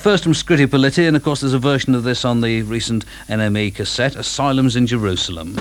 First from Scritti Politti, and of course there's a version of this on the recent NME cassette, Asylums in Jerusalem.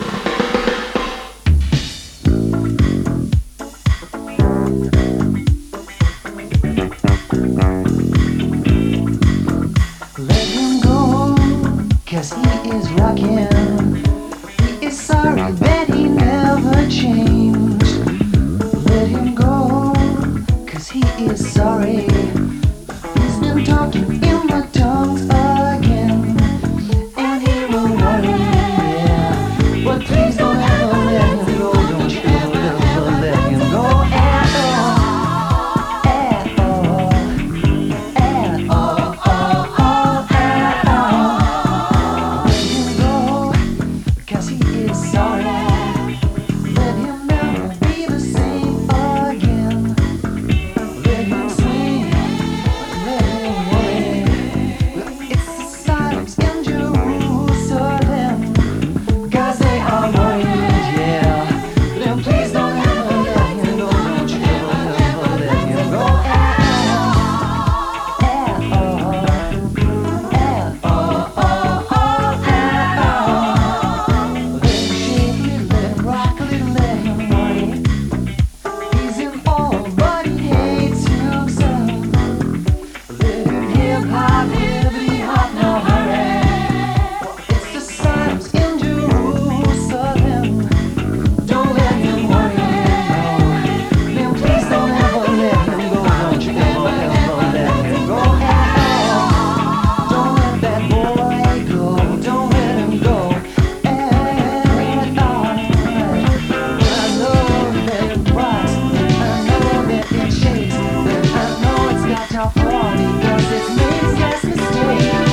Let him go, 'cause he is rocking. He is sorry that he never changed. Let him go, 'cause he is sorry. He's been talking in the tongues again, and he will worry, yeah. But please don't ever let him go. Don't you ever let him go at all, at all, at all, at all. Let him go, 'cause he is sorry. Let him never be the same again. Let him swing, let him worry. It's the silence in Jerusalem, 'cause they are worried, yeah. Then please don't ever let him go. Don't you ever let him go at all, at all, at all, at all. Let him shake it, let him rock a little, let him worry. He's in awe, but he hates himself. Let him hip-hop, hippity-hop, no hurry. It's the silence in Jerusalem. Don't let him worry, no. Then please don't ever let him go. Don't you ever let him go at all. Don't let that boy go. Don't let him go at all. I know that it rocks, I know that it shakes, but I know it's got top 40 because it makes less mistakes.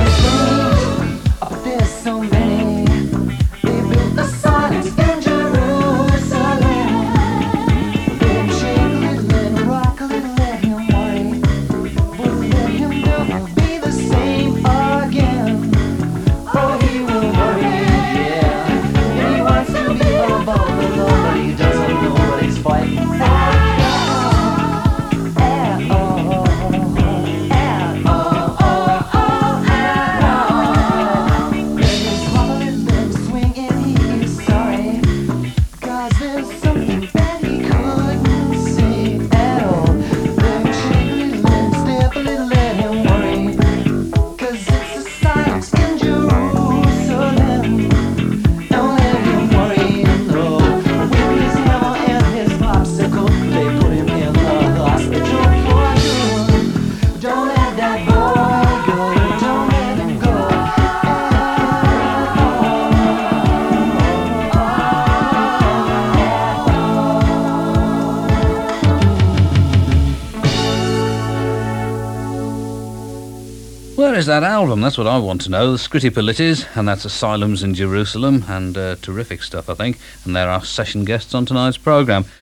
Oh, there's so many. They built the silence in Jerusalem. Let him shake a little, let him rock a little, let him worry. But let him never be the same again. Oh, he will worry, yeah. And he wants to be above the law, but he doesn't know what he's fighting for. At all, at all, at all. Let him hobble and let him swing, and he is sorry, 'cause there's something that he couldn't say at all. Let him shake a little, let him step a little, let him worry, 'cause it's the silence in Jerusalem. Don't let him worry, no. With his hammer and his popsicle, they put him in the hospital for good. Don't let that boy go. Don't let him go at all. Where is that album? That's what I want to know. The Scritti Polittis, and that's Asylums in Jerusalem, and terrific stuff, I think. And they're our session guests on tonight's programme.